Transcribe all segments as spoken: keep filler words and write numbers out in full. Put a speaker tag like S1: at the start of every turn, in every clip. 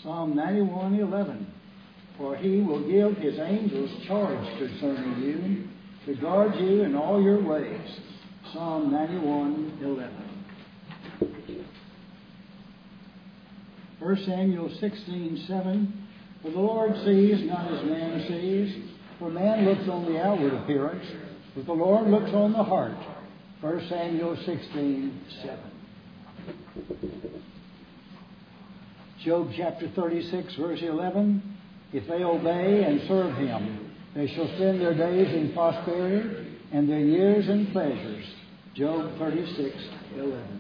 S1: Psalm ninety-one eleven. For he will give his angels charge concerning you, to guard you in all your ways. Psalm ninety-one eleven. First Samuel sixteen seven. For the Lord sees not as man sees, for man looks on the outward appearance, but the Lord looks on the heart. First Samuel sixteen seven. Job chapter thirty-six, verse eleven. If they obey and serve him, they shall spend their days in prosperity and their years in pleasures. Job thirty-six eleven.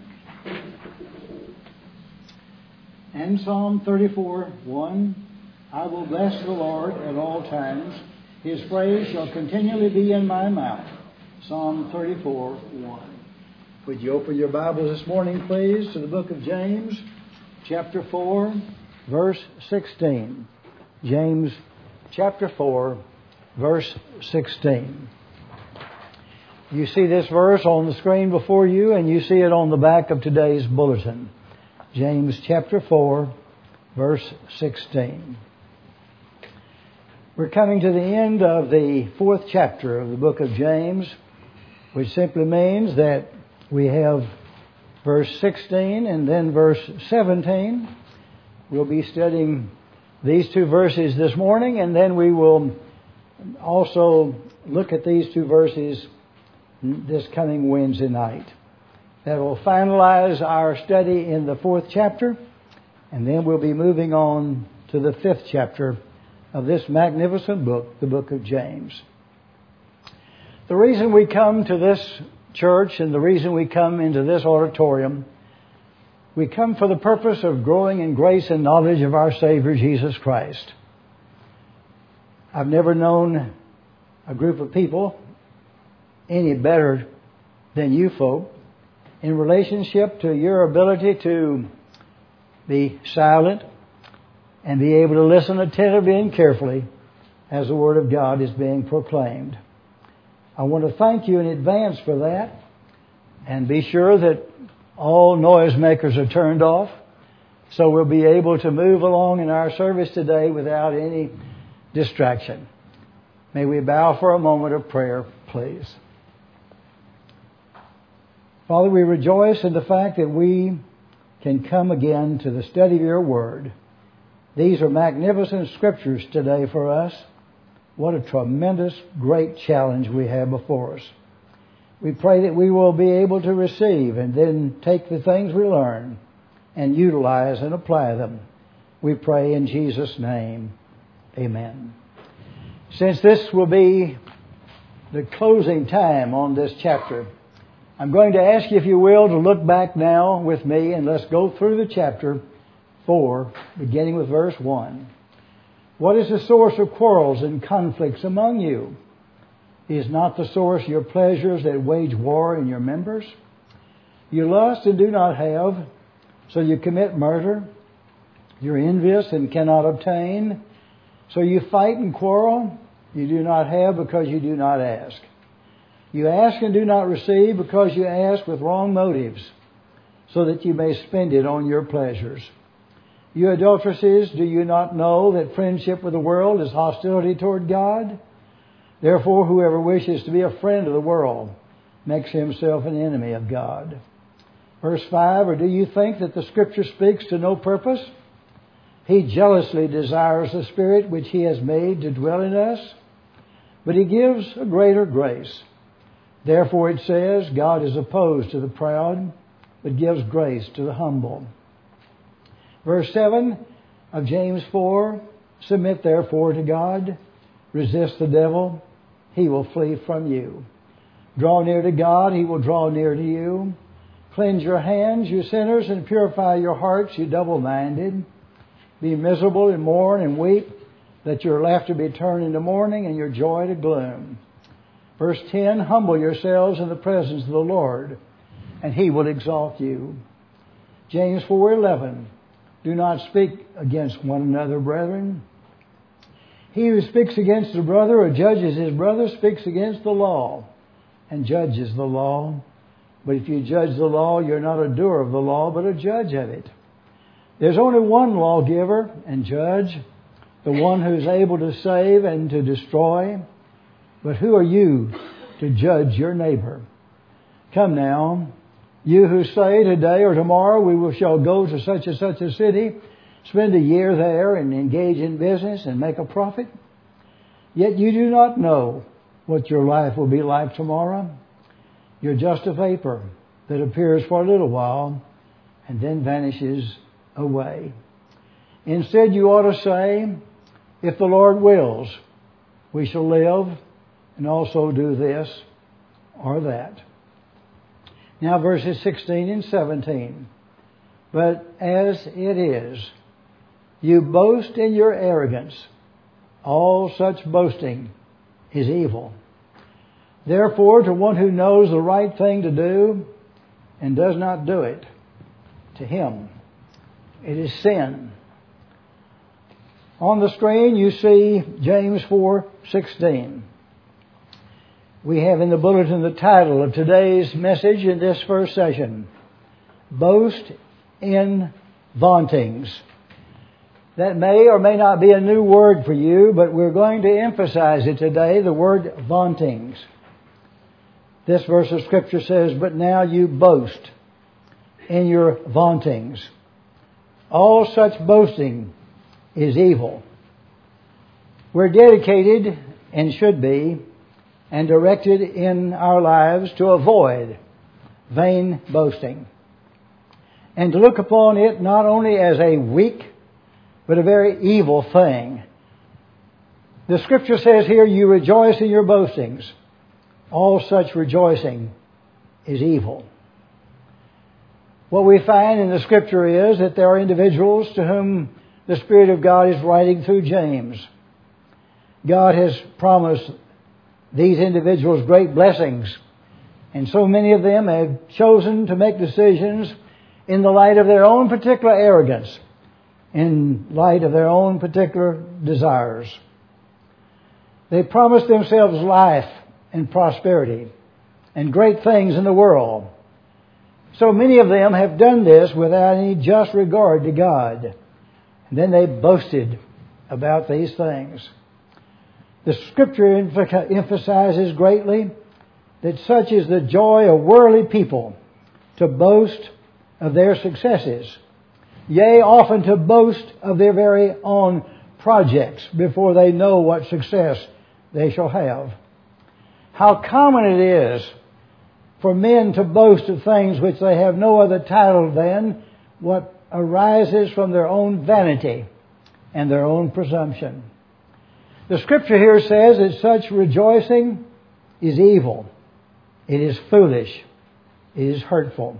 S1: And Psalm thirty-four one. I will bless the Lord at all times. His praise shall continually be in my mouth. Psalm thirty-four one. Would you open your Bibles this morning, please, to the book of James, chapter four, verse sixteen. James chapter four, verse sixteen. You see this verse on the screen before you, and you see it on the back of today's bulletin. James chapter four, verse sixteen. We're coming to the end of the fourth chapter of the book of James, which simply means that we have verse sixteen and then verse seventeen. We'll be studying these two verses this morning, and then we will also look at these two verses this coming Wednesday night. That will finalize our study in the fourth chapter, and then we'll be moving on to the fifth chapter of this magnificent book, the book of James. The reason we come to this church and the reason we come into this auditorium, we come for the purpose of growing in grace and knowledge of our Savior Jesus Christ. I've never known a group of people any better than you folk in relationship to your ability to be silent and be able to listen attentively and carefully as the Word of God is being proclaimed. I want to thank you in advance for that, and be sure that all noisemakers are turned off, so we'll be able to move along in our service today without any distraction. May we bow for a moment of prayer, please. Father, we rejoice in the fact that we can come again to the study of your Word. These are magnificent scriptures today for us. What a tremendous, great challenge we have before us. We pray that we will be able to receive and then take the things we learn and utilize and apply them. We pray in Jesus' name. Amen. Since this will be the closing time on this chapter, I'm going to ask you, if you will, to look back now with me and let's go through the chapter four, beginning with verse one. What is the source of quarrels and conflicts among you? Is not the source your pleasures that wage war in your members? You lust and do not have, so you commit murder. You're envious and cannot obtain, so you fight and quarrel. You do not have because you do not ask. You ask and do not receive because you ask with wrong motives, so that you may spend it on your pleasures. You adulteresses, do you not know that friendship with the world is hostility toward God? Therefore, whoever wishes to be a friend of the world makes himself an enemy of God. Verse five, or do you think that the Scripture speaks to no purpose? He jealously desires the Spirit which He has made to dwell in us, but He gives a greater grace. Therefore it says, God is opposed to the proud, but gives grace to the humble. Verse seven of James four, submit therefore to God, resist the devil, he will flee from you. Draw near to God, He will draw near to you. Cleanse your hands, you sinners, and purify your hearts, you double-minded. Be miserable and mourn and weep, let your laughter be turned into mourning and your joy to gloom. Verse ten, humble yourselves in the presence of the Lord, and He will exalt you. James four eleven, do not speak against one another, brethren. He who speaks against a brother or judges his brother speaks against the law and judges the law. But if you judge the law, you're not a doer of the law, but a judge of it. There's only one lawgiver and judge, the one who's able to save and to destroy. But who are you to judge your neighbor? Come now, you who say today or tomorrow we will shall go to such and such a city, spend a year there and engage in business and make a profit. Yet you do not know what your life will be like tomorrow. You're just a vapor that appears for a little while and then vanishes away. Instead, you ought to say, if the Lord wills, we shall live and also do this or that. Now verses sixteen and seventeen. But as it is, you boast in your arrogance. All such boasting is evil. Therefore, to one who knows the right thing to do and does not do it, to him it is sin. On the screen you see James four sixteen. We have in the bulletin the title of today's message in this first session, Boast in Vauntings. That may or may not be a new word for you, but we're going to emphasize it today, the word vauntings. This verse of Scripture says, but now you boast in your vauntings. All such boasting is evil. We're dedicated, and should be, and directed in our lives to avoid vain boasting, and to look upon it not only as a weak, but a very evil thing. The Scripture says here, you rejoice in your boastings. All such rejoicing is evil. What we find in the Scripture is that there are individuals to whom the Spirit of God is writing through James. God has promised these individuals great blessings, and so many of them have chosen to make decisions in the light of their own particular arrogance, in light of their own particular desires. They promised themselves life and prosperity and great things in the world. So many of them have done this without any just regard to God. And then they boasted about these things. The Scripture emphasizes greatly that such is the joy of worldly people, to boast of their successes. Yea, often to boast of their very own projects before they know what success they shall have. How common it is for men to boast of things which they have no other title than what arises from their own vanity and their own presumption. The Scripture here says that such rejoicing is evil. It is foolish. It is hurtful.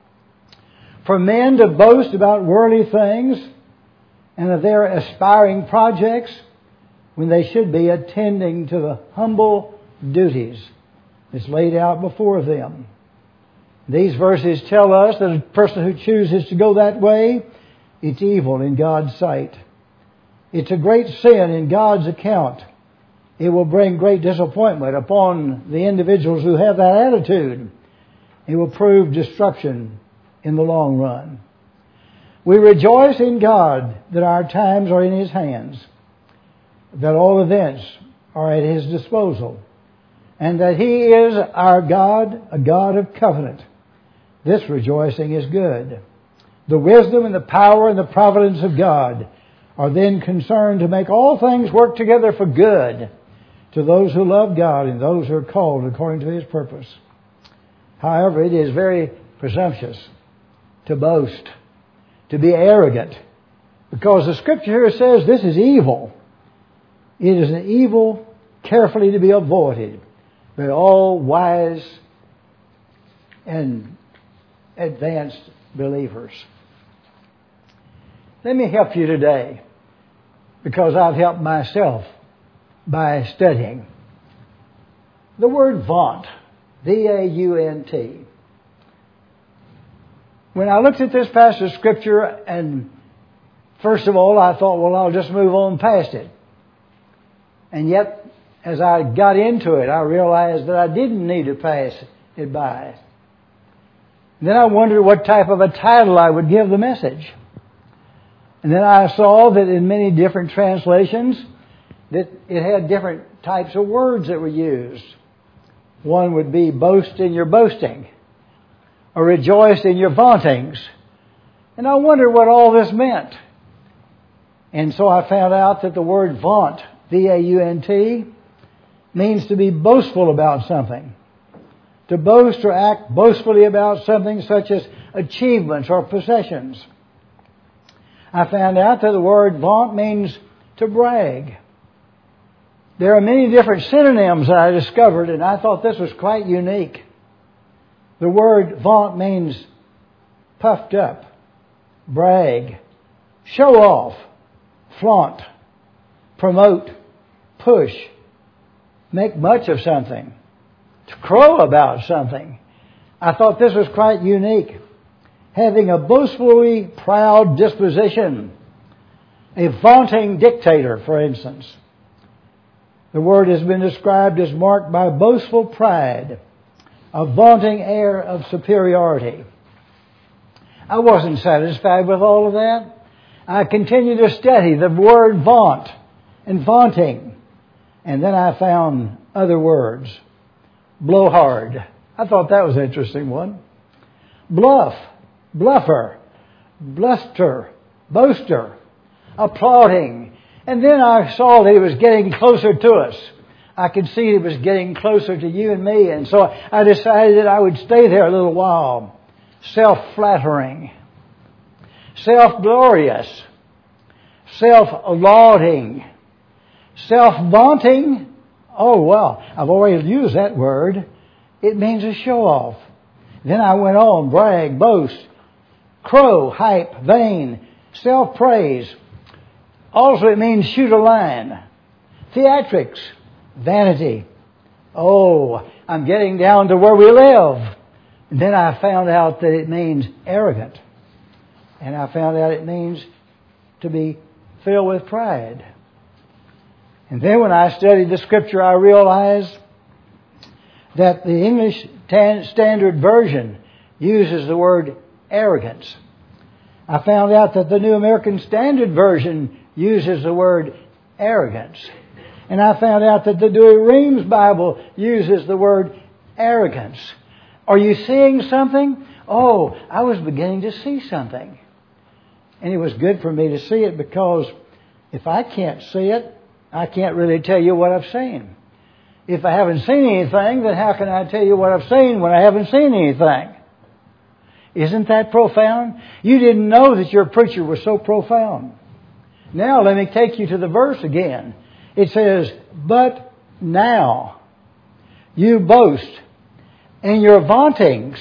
S1: For men to boast about worldly things and of their aspiring projects when they should be attending to the humble duties that's laid out before them. These verses tell us that a person who chooses to go that way, it's evil in God's sight. It's a great sin in God's account. It will bring great disappointment upon the individuals who have that attitude. It will prove destruction in the long run. We rejoice in God that our times are in His hands, that all events are at His disposal, and that He is our God, a God of covenant. This rejoicing is good. The wisdom and the power and the providence of God are then concerned to make all things work together for good to those who love God and those who are called according to His purpose. However, it is very presumptuous to boast, to be arrogant, because the Scripture here says this is evil. It is an evil carefully to be avoided by all wise and advanced believers. Let me help you today, because I've helped myself by studying. The word vaunt, V A U N T. When I looked at this passage of Scripture, and first of all I thought, well, I'll just move on past it. And yet, as I got into it, I realized that I didn't need to pass it by. And then I wondered what type of a title I would give the message. And then I saw that in many different translations that it had different types of words that were used. One would be boast in your boasting, or rejoice in your vauntings. And I wondered what all this meant. And so I found out that the word vaunt, V A U N T, means to be boastful about something. To boast or act boastfully about something such as achievements or possessions. I found out that the word vaunt means to brag. There are many different synonyms that I discovered, and I thought this was quite unique. The word vaunt means puffed up, brag, show off, flaunt, promote, push, make much of something, to crow about something. I thought this was quite unique. Having a boastfully proud disposition. A vaunting dictator, for instance. The word has been described as marked by boastful pride, a vaunting air of superiority. I wasn't satisfied with all of that. I continued to study the word vaunt and vaunting. And then I found other words. Blowhard. I thought that was an interesting one. Bluff. Bluffer, bluster, boaster, applauding. And then I saw that he was getting closer to us. I could see he was getting closer to you and me. And so I decided that I would stay there a little while. Self-flattering, self-glorious, self-lauding, self-vaunting. Oh, well, I've already used that word. It means to show off. Then I went on, brag, boast, crow, hype, vain, self-praise. Also it means shoot a line. Theatrics, vanity. Oh, I'm getting down to where we live. And then I found out that it means arrogant. And I found out it means to be filled with pride. And then when I studied the Scripture, I realized that the English Standard Version uses the word arrogance. I found out that the New American Standard Version uses the word arrogance. And I found out that the Douay-Rheims Bible uses the word arrogance. Are you seeing something? Oh, I was beginning to see something. And it was good for me to see it, because if I can't see it, I can't really tell you what I've seen. If I haven't seen anything, then how can I tell you what I've seen when I haven't seen anything? Isn't that profound? You didn't know that your preacher was so profound. Now let me take you to the verse again. It says, but now you boast in your vauntings.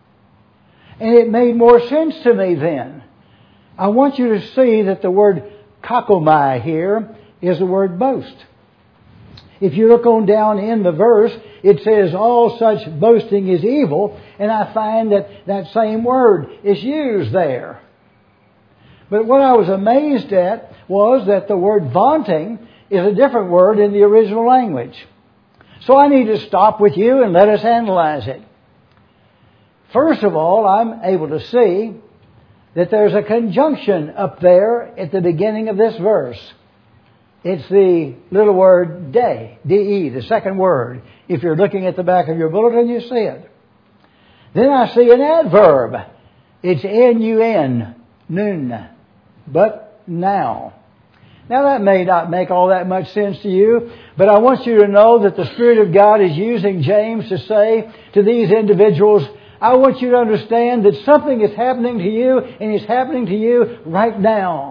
S1: And it made more sense to me then. I want you to see that the word kakomai here is the word boast. If you look on down in the verse, it says all such boasting is evil, and I find that that same word is used there. But what I was amazed at was that the word vaunting is a different word in the original language. So I need to stop with you and let us analyze it. First of all, I'm able to see that there's a conjunction up there at the beginning of this verse. It's the little word de, D E, the second word. If you're looking at the back of your bulletin, you see it. Then I see an adverb. It's N U N, nun, but now. Now that may not make all that much sense to you, but I want you to know that the Spirit of God is using James to say to these individuals, I want you to understand that something is happening to you, and it's happening to you right now.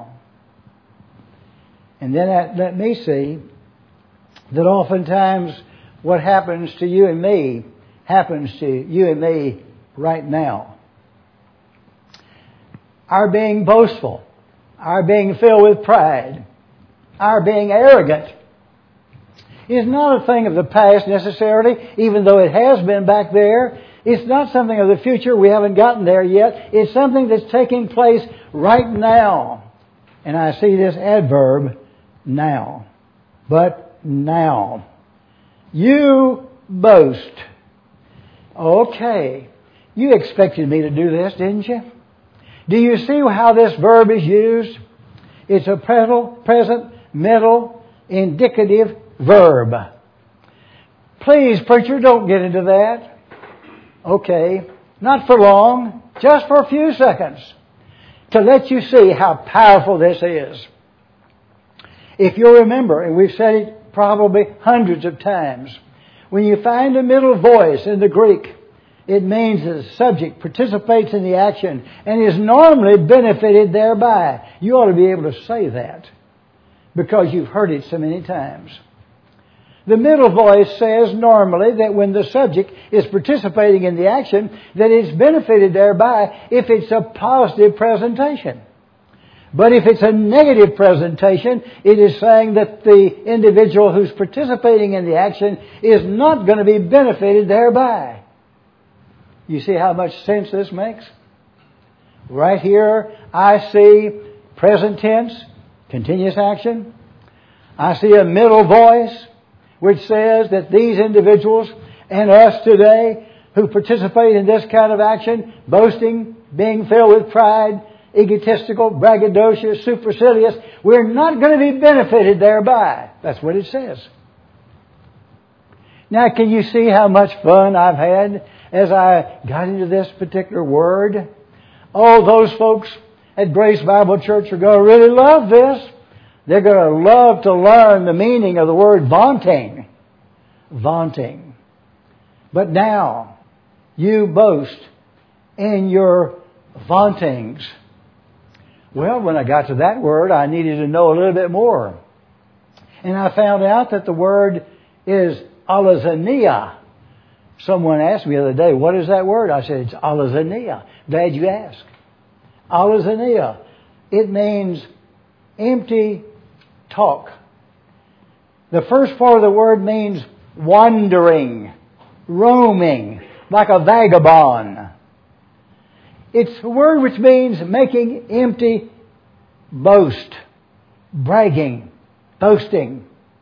S1: And then that let me see that oftentimes what happens to you and me happens to you and me right now. Our being boastful, our being filled with pride, our being arrogant is not a thing of the past necessarily, even though it has been back there. It's not something of the future. We haven't gotten there yet. It's something that's taking place right now. And I see this adverb, now. But now. You boast. Okay. You expected me to do this, didn't you? Do you see how this verb is used? It's a present, present mental indicative verb. Please, preacher, don't get into that. Okay, not for long, just for a few seconds, to let you see how powerful this is. If you'll remember, and we've said it probably hundreds of times, when you find a middle voice in the Greek, it means that the subject participates in the action and is normally benefited thereby. You ought to be able to say that because you've heard it so many times. The middle voice says normally that when the subject is participating in the action, that it's benefited thereby if it's a positive presentation. But if it's a negative presentation, it is saying that the individual who's participating in the action is not going to be benefited thereby. You see how much sense this makes? Right here, I see present tense, continuous action. I see a middle voice which says that these individuals and us today who participate in this kind of action, boasting, being filled with pride, egotistical, braggadocious, supercilious, we're not going to be benefited thereby. That's what it says. Now, can you see how much fun I've had as I got into this particular word? Oh, those folks at Grace Bible Church are going to really love this. They're going to love to learn the meaning of the word vaunting. Vaunting. But now, you boast in your vauntings. Well, when I got to that word, I needed to know a little bit more. And I found out that the word is alazania. Someone asked me the other day, what is that word? I said, it's alazania. Glad you asked. Alazania. It means empty talk. The first part of the word means wandering, roaming, like a vagabond. It's a word which means making empty boast, bragging, boasting.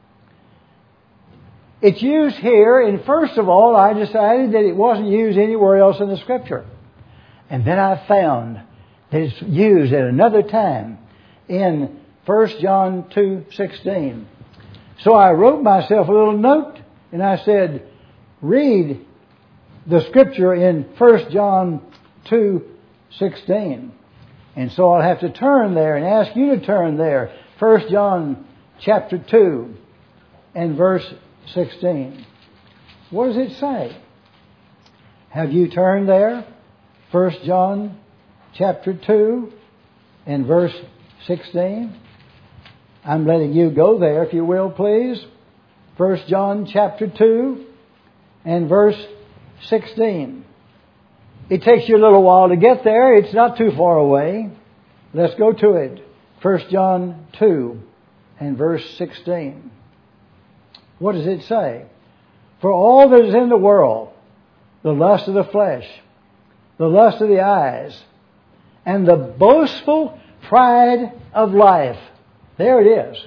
S1: It's used here, and first of all, I decided that it wasn't used anywhere else in the Scripture. And then I found that it's used at another time in First John two sixteen. So I wrote myself a little note, and I said, read the Scripture in First John two sixteen. And so I'll have to turn there and ask you to turn there. First John chapter two and verse sixteen. What does it say? Have you turned there? First John chapter two and verse sixteen. I'm letting you go there, if you will, please. First John chapter two and verse sixteen. It takes you a little while to get there. It's not too far away. Let's go to it. First John two and verse sixteen. What does it say? For all that is in the world, the lust of the flesh, the lust of the eyes, and the boastful pride of life. There it is.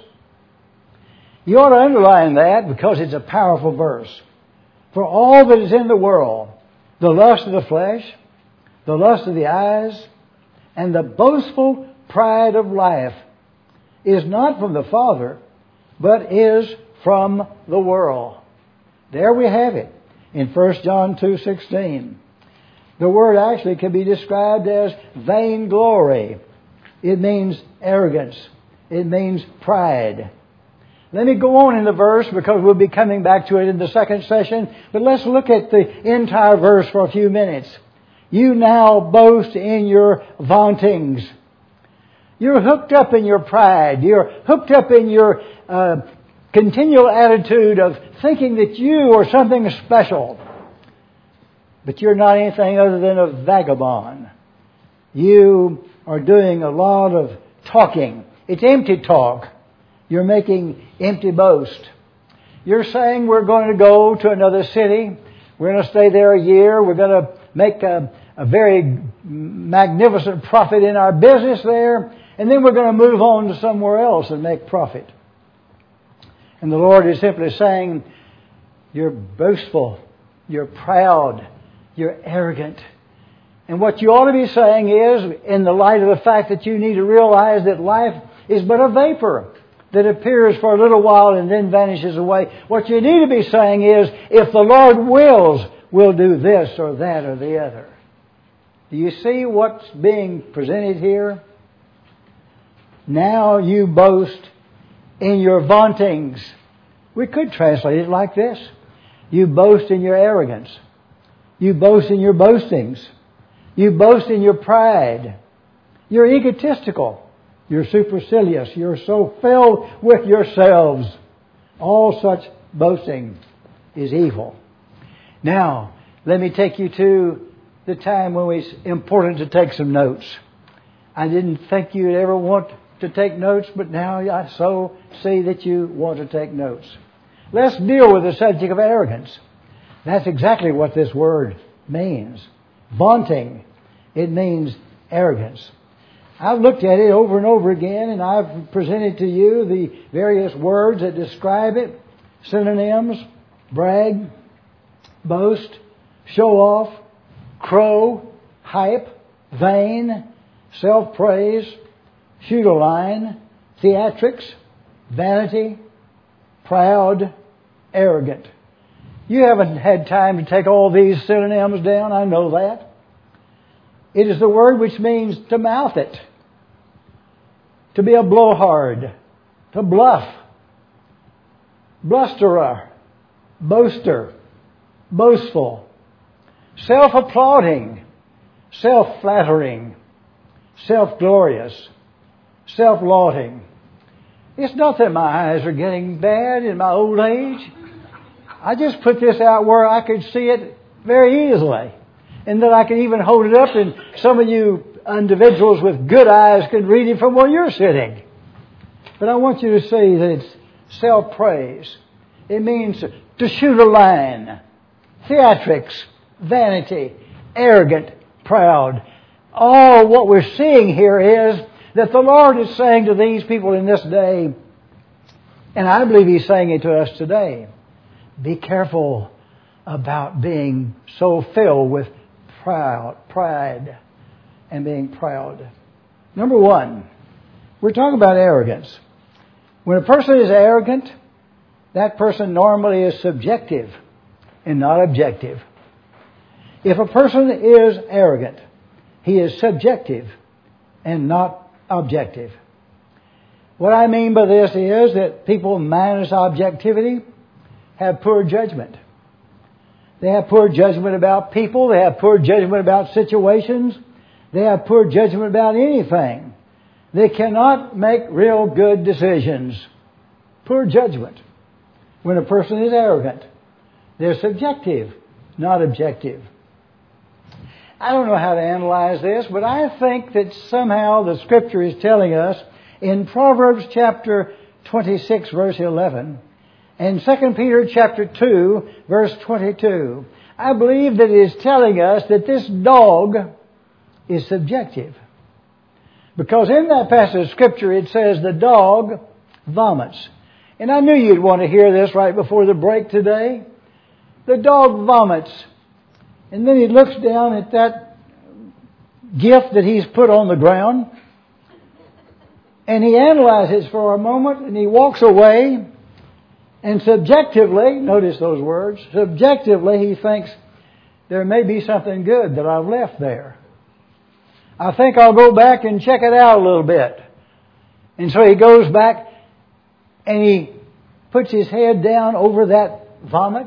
S1: You ought to underline that because it's a powerful verse. For all that is in the world, the lust of the flesh, the lust of the eyes, and the boastful pride of life is not from the Father, but is from the world. There we have it in First John two sixteen. The word actually can be described as vainglory. It means arrogance. It means pride. Let me go on in the verse because we'll be coming back to it in the second session. But let's look at the entire verse for a few minutes. You now boast in your vauntings. You're hooked up in your pride. You're hooked up in your uh, continual attitude of thinking that you are something special. But you're not anything other than a vagabond. You are doing a lot of talking. It's empty talk. You're making empty boast. You're saying we're going to go to another city. We're going to stay there a year. We're going to make a, a very magnificent profit in our business there. And then we're going to move on to somewhere else and make profit. And the Lord is simply saying, you're boastful. You're proud. You're arrogant. And what you ought to be saying is, in the light of the fact that you need to realize that life is but a vapor that appears for a little while and then vanishes away. What you need to be saying is, if the Lord wills, we'll do this or that or the other. Do you see what's being presented here? Now you boast in your vauntings. We could translate it like this. You boast in your arrogance. You boast in your boastings. You boast in your pride. You're egotistical. You're supercilious. You're so filled with yourselves. All such boasting is evil. Now, let me take you to the time when it's important to take some notes. I didn't think you'd ever want to take notes, but now I so see that you want to take notes. Let's deal with the subject of arrogance. That's exactly what this word means. Vaunting. It means arrogance. I've looked at it over and over again, and I've presented to you the various words that describe it. Synonyms: brag, boast, show off, crow, hype, vain, self-praise, shoot a line, theatrics, vanity, proud, arrogant. You haven't had time to take all these synonyms down, I know that. It is the word which means to mouth it, to be a blowhard, to bluff, blusterer, boaster, boastful, self-applauding, self-flattering, self-glorious, self-lauding. It's not that my eyes are getting bad in my old age. I just put this out where I could see it very easily. And that I can even hold it up, and some of you individuals with good eyes can read it from where you're sitting. But I want you to see that it's self-praise. It means to shoot a line. Theatrics, vanity, arrogant, proud. All what we're seeing here is that the Lord is saying to these people in this day, and I believe He's saying it to us today, be careful about being so filled with proud, pride and being proud. Number one, we're talking about arrogance. When a person is arrogant, that person normally is subjective and not objective. If a person is arrogant, he is subjective and not objective. What I mean by this is that people minus objectivity have poor judgment. They have poor judgment about people. They have poor judgment about situations. They have poor judgment about anything. They cannot make real good decisions. Poor judgment. When a person is arrogant, they're subjective, not objective. I don't know how to analyze this, but I think that somehow the Scripture is telling us in Proverbs chapter twenty-six, verse eleven, and Second Peter chapter two, verse twenty-two. I believe that it is telling us that this dog is subjective. Because in that passage of Scripture it says the dog vomits. And I knew you'd want to hear this right before the break today. The dog vomits. And then he looks down at that gift that he's put on the ground. And he analyzes for a moment and he walks away. And subjectively, notice those words, subjectively he thinks there may be something good that I've left there. I think I'll go back and check it out a little bit. And so he goes back and he puts his head down over that vomit,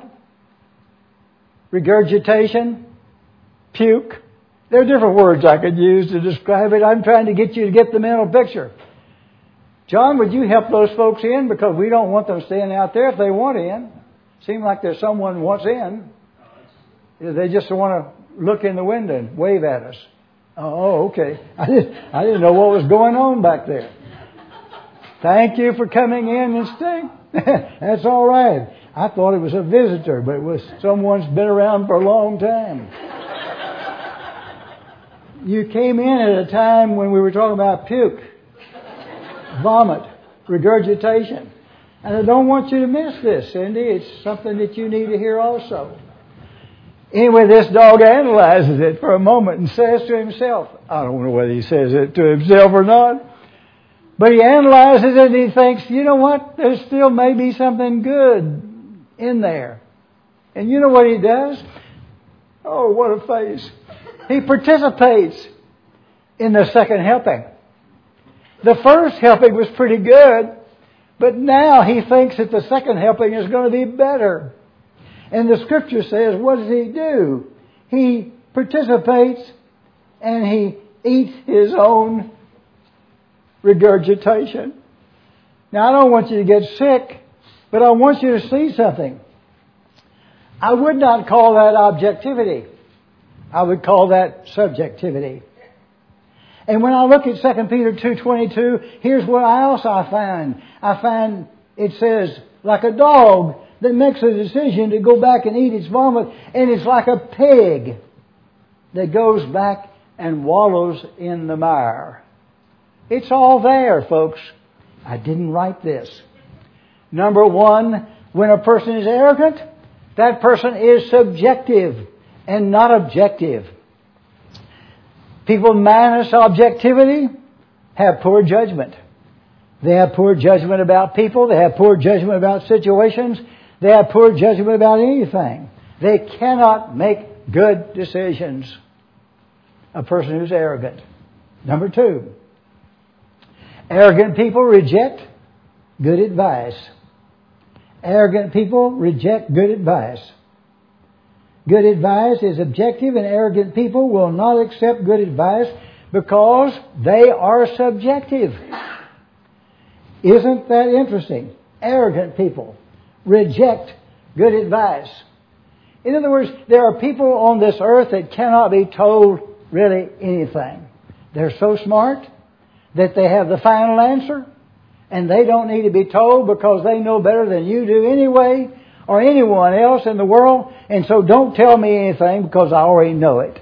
S1: regurgitation, puke. There are different words I could use to describe it. I'm trying to get you to get the mental picture. John, would you help those folks in? Because we don't want them staying out there if they want in. Seems like there's someone who wants in. They just want to look in the window and wave at us. Oh, okay. I didn't, I didn't know what was going on back there. Thank you for coming in and staying. That's all right. I thought it was a visitor, but it was someone's been around for a long time. You came in at a time when we were talking about puke, vomit, regurgitation. And I don't want you to miss this, Cindy. It's something that you need to hear also. Anyway, this dog analyzes it for a moment and says to himself, I don't know whether he says it to himself or not, But he analyzes it and he thinks, you know what? There still may be something good in there. And you know what he does? Oh, what a face. He participates in the second helping. The first helping was pretty good, but now he thinks that the second helping is going to be better. And the Scripture says, what does he do? He participates and he eats his own regurgitation. Now, I don't want you to get sick, but I want you to see something. I would not call that objectivity. I would call that subjectivity. And when I look at Second Peter two twenty-two, here's what else I find. I find it says, like a dog that makes a decision to go back and eat its vomit, and it's like a pig that goes back and wallows in the mire. It's all there, folks. I didn't write this. Number one, when a person is arrogant, that person is subjective and not objective. People minus objectivity have poor judgment. They have poor judgment about people. They have poor judgment about situations. They have poor judgment about anything. They cannot make good decisions. A person who's arrogant. Number two, arrogant people reject good advice. Arrogant people reject good advice. Good advice is objective, and arrogant people will not accept good advice because they are subjective. Isn't that interesting? Arrogant people reject good advice. In other words, there are people on this earth that cannot be told really anything. They're so smart that they have the final answer, and they don't need to be told because they know better than you do anyway, or anyone else in the world, and so don't tell me anything because I already know it.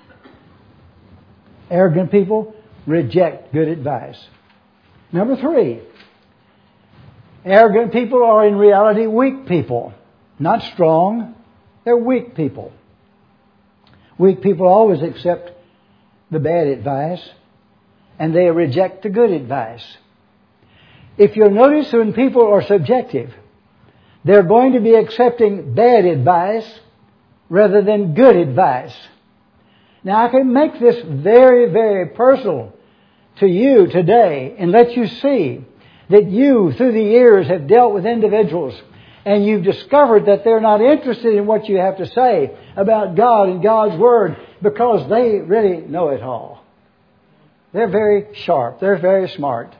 S1: Arrogant people reject good advice. Number three, arrogant people are in reality weak people. Not strong, they're weak people. Weak people always accept the bad advice, and they reject the good advice. If you'll notice, when people are subjective, they're going to be accepting bad advice rather than good advice. Now, I can make this very, very personal to you today and let you see that you, through the years, have dealt with individuals and you've discovered that they're not interested in what you have to say about God and God's Word because they really know it all. They're very sharp. They're very smart.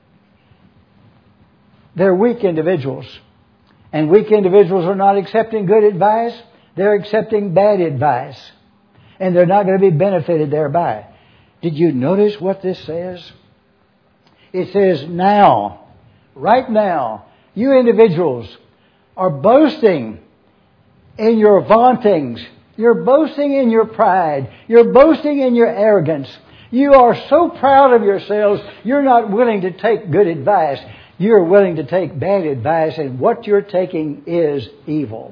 S1: They're weak individuals. And weak individuals are not accepting good advice. They're accepting bad advice. And they're not going to be benefited thereby. Did you notice what this says? It says, now, right now, you individuals are boasting in your vauntings. You're boasting in your pride. You're boasting in your arrogance. You are so proud of yourselves, you're not willing to take good advice. You're willing to take bad advice, and what you're taking is evil.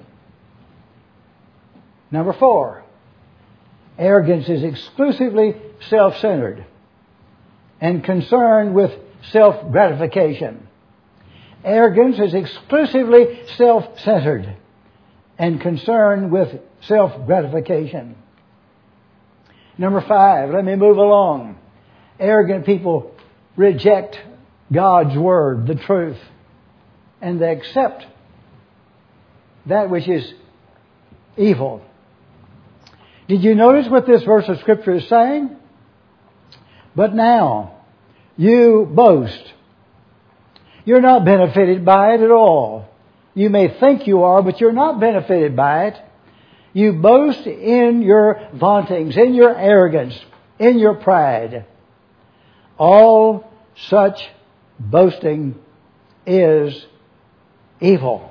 S1: Number four, arrogance is exclusively self-centered and concerned with self-gratification. Arrogance is exclusively self-centered and concerned with self-gratification. Number five, let me move along. Arrogant people reject God's Word, the truth, and they accept that which is evil. Did you notice what this verse of Scripture is saying? But now, you boast. You're not benefited by it at all. You may think you are, but you're not benefited by it. You boast in your vauntings, in your arrogance, in your pride. All such boasting is evil.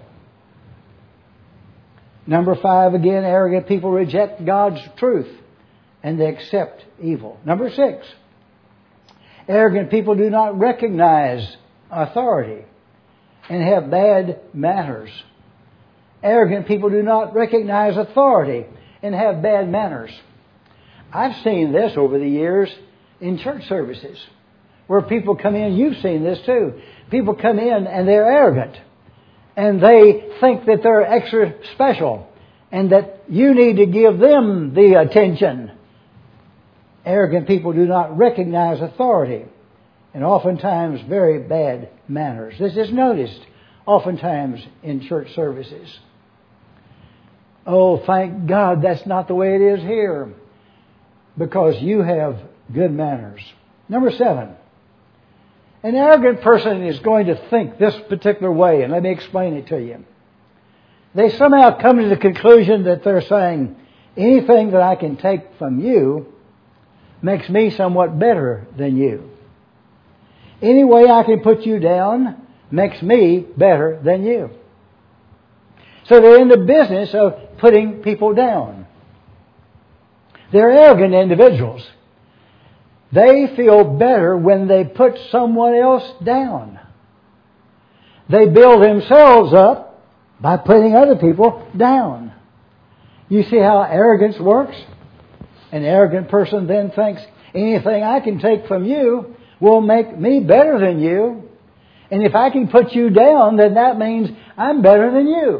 S1: Number five, again, arrogant people reject God's truth and they accept evil. Number six, arrogant people do not recognize authority and have bad manners. Arrogant people do not recognize authority and have bad manners. I've seen this over the years in church services where people come in, you've seen this too. People come in and they're arrogant. And they think that they're extra special. And that you need to give them the attention. Arrogant people do not recognize authority. And oftentimes very bad manners. This is noticed oftentimes in church services. Oh, thank God that's not the way it is here. Because you have good manners. Number seven. An arrogant person is going to think this particular way, and let me explain it to you. They somehow come to the conclusion that they're saying, anything that I can take from you makes me somewhat better than you. Any way I can put you down makes me better than you. So they're in the business of putting people down. They're arrogant individuals. They feel better when they put someone else down. They build themselves up by putting other people down. You see how arrogance works? An arrogant person then thinks, anything I can take from you will make me better than you. And if I can put you down, then that means I'm better than you.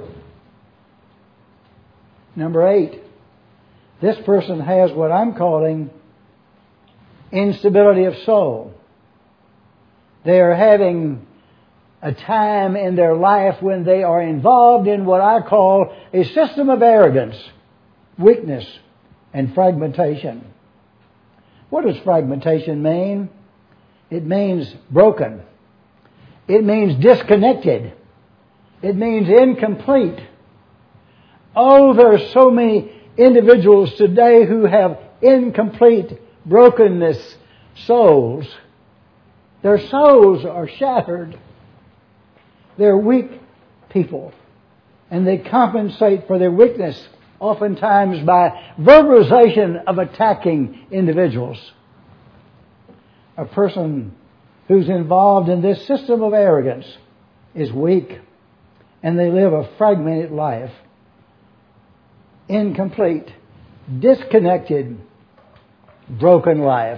S1: Number eight. This person has what I'm calling instability of soul. They are having a time in their life when they are involved in what I call a system of arrogance, weakness, and fragmentation. What does fragmentation mean? It means broken. It means disconnected. It means incomplete. Oh, there are so many individuals today who have incomplete brokenness souls. Their souls are shattered. They're weak people. And they compensate for their weakness oftentimes by verbalization of attacking individuals. A person who's involved in this system of arrogance is weak, and they live a fragmented life. Incomplete, disconnected, broken life.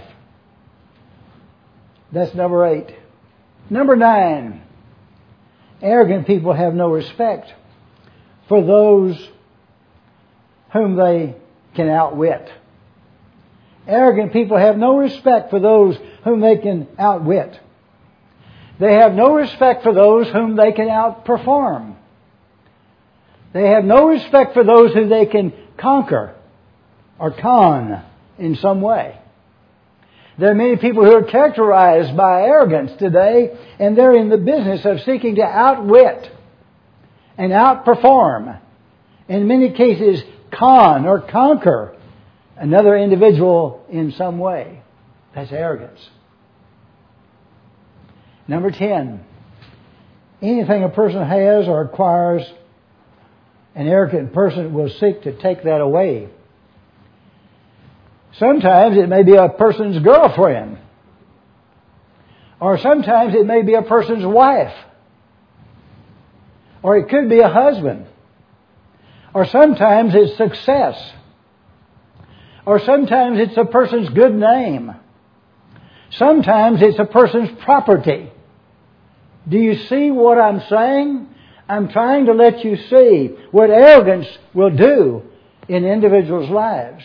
S1: That's number eight. Number nine. Arrogant people have no respect for those whom they can outwit. Arrogant people have no respect for those whom they can outwit. They have no respect for those whom they can outperform. They have no respect for those who they can conquer or con in some way. There are many people who are characterized by arrogance today, and they're in the business of seeking to outwit and outperform. In many cases, con or conquer another individual in some way. That's arrogance. Number ten. Anything a person has or acquires, an arrogant person will seek to take that away. Sometimes it may be a person's girlfriend. Or sometimes it may be a person's wife. Or it could be a husband. Or sometimes it's success. Or sometimes it's a person's good name. Sometimes it's a person's property. Do you see what I'm saying? I'm trying to let you see what arrogance will do in individuals' lives.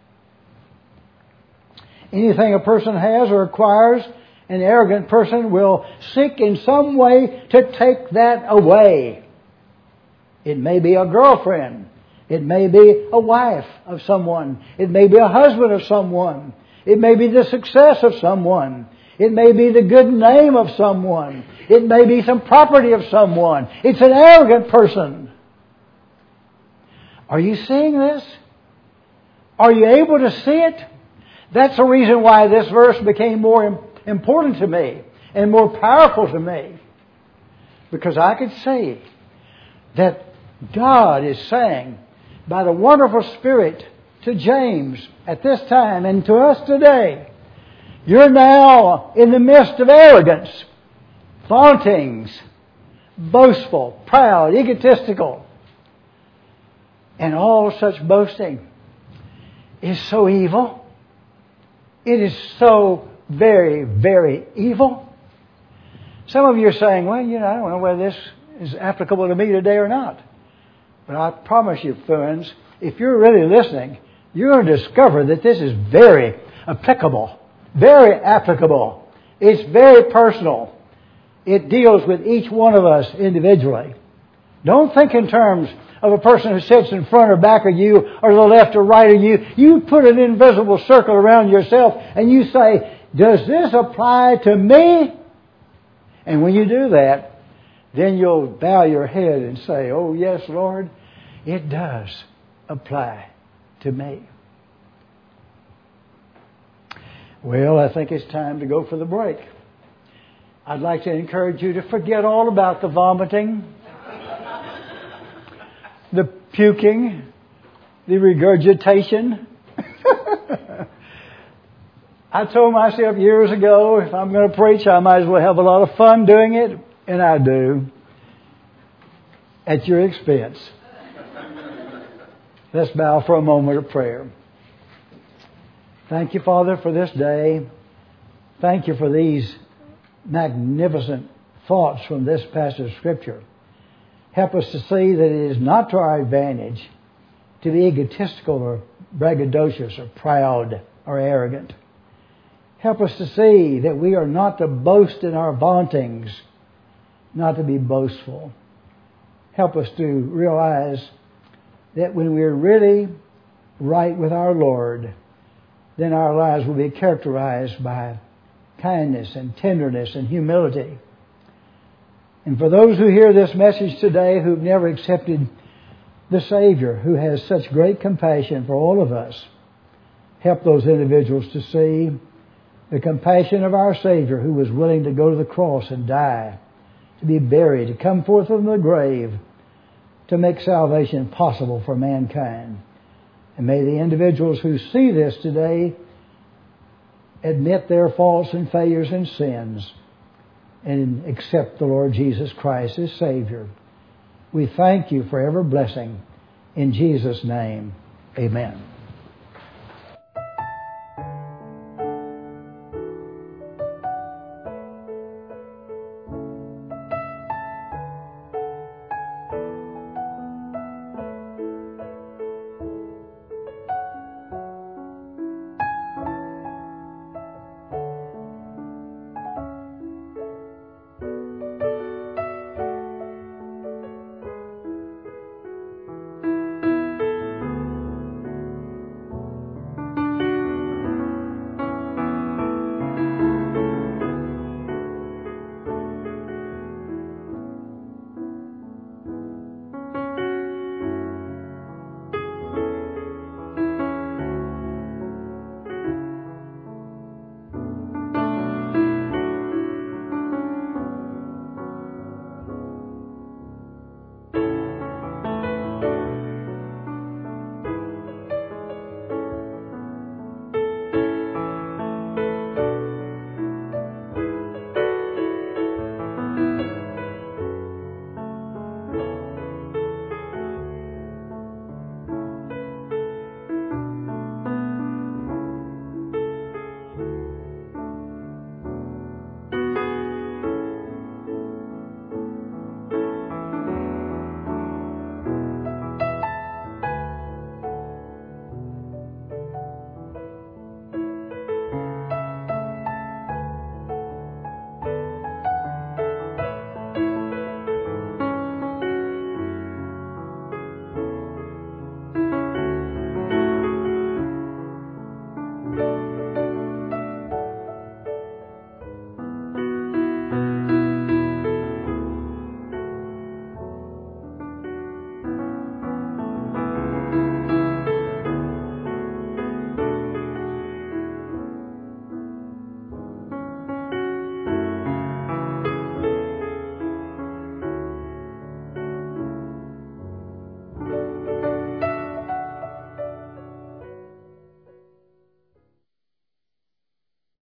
S1: Anything a person has or acquires, an arrogant person will seek in some way to take that away. It may be a girlfriend. It may be a wife of someone. It may be a husband of someone. It may be the success of someone. It may be the good name of someone. It may be some property of someone. It's an arrogant person. Are you seeing this? Are you able to see it? That's the reason why this verse became more important to me and more powerful to me. Because I could see that God is saying by the wonderful Spirit to James at this time and to us today, you're now in the midst of arrogance, vauntings, boastful, proud, egotistical. And all such boasting is so evil. It is so very, very evil? Some of you are saying, well, you know, I don't know whether this is applicable to me today or not. But I promise you, friends, if you're really listening, you're going to discover that this is very applicable, very applicable. It's very personal. It deals with each one of us individually. Don't think in terms of a person who sits in front or back of you or to the left or right of you. You put an invisible circle around yourself and you say, does this apply to me? And when you do that, then you'll bow your head and say, oh yes, Lord, it does apply to me. Well, I think it's time to go for the break. I'd like to encourage you to forget all about the vomiting, the puking, the regurgitation. I told myself years ago, if I'm going to preach, I might as well have a lot of fun doing it, and I do, at your expense. Let's bow for a moment of prayer. Thank you, Father, for this day. Thank you for these magnificent thoughts from this passage of Scripture. Help us to see that it is not to our advantage to be egotistical or braggadocious or proud or arrogant. Help us to see that we are not to boast in our vauntings, not to be boastful. Help us to realize that when we're really right with our Lord, then our lives will be characterized by kindness and tenderness and humility. And for those who hear this message today who've never accepted the Savior, who has such great compassion for all of us, help those individuals to see the compassion of our Savior, who was willing to go to the cross and die, to be buried, to come forth from the grave, to make salvation possible for mankind. And may the individuals who see this today admit their faults and failures and sins and accept the Lord Jesus Christ as Savior. We thank you for every blessing. In Jesus' name, amen.